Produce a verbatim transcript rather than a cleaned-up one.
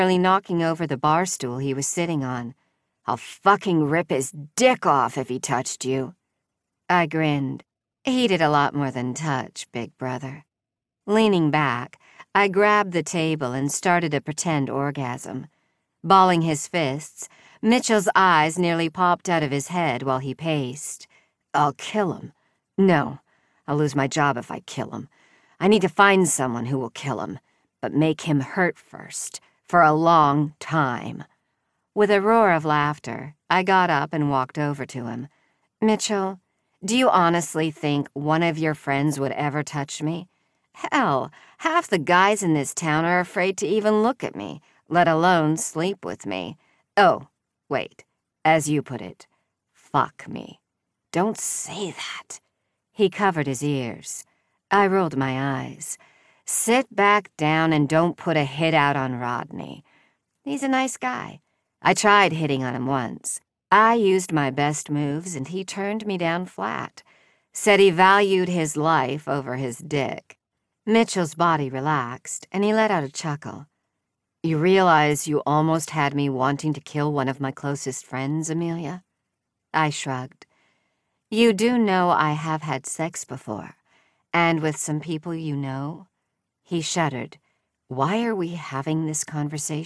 nearly knocking over the bar stool he was sitting on. "I'll fucking rip his dick off if he touched you." I grinned. He did a lot more than touch, big brother. Leaning back, I grabbed the table and started a pretend orgasm. Balling his fists, Mitchell's eyes nearly popped out of his head while he paced. "I'll kill him. No, I'll lose my job if I kill him. I need to find someone who will kill him, but make him hurt first, for a long time." With a roar of laughter, I got up and walked over to him. "Mitchell, do you honestly think one of your friends would ever touch me? Hell, half the guys in this town are afraid to even look at me, let alone sleep with me. Oh, wait, as you put it, fuck me. Don't say that." He covered his ears. I rolled my eyes. "Sit back down and don't put a hit out on Rodney. He's a nice guy. I tried hitting on him once. I used my best moves and he turned me down flat. Said he valued his life over his dick." Mitchell's body relaxed, and he let out a chuckle. "You realize you almost had me wanting to kill one of my closest friends, Amelia?" I shrugged. "You do know I have had sex before, and with some people you know?" He shuddered. "Why are we having this conversation?"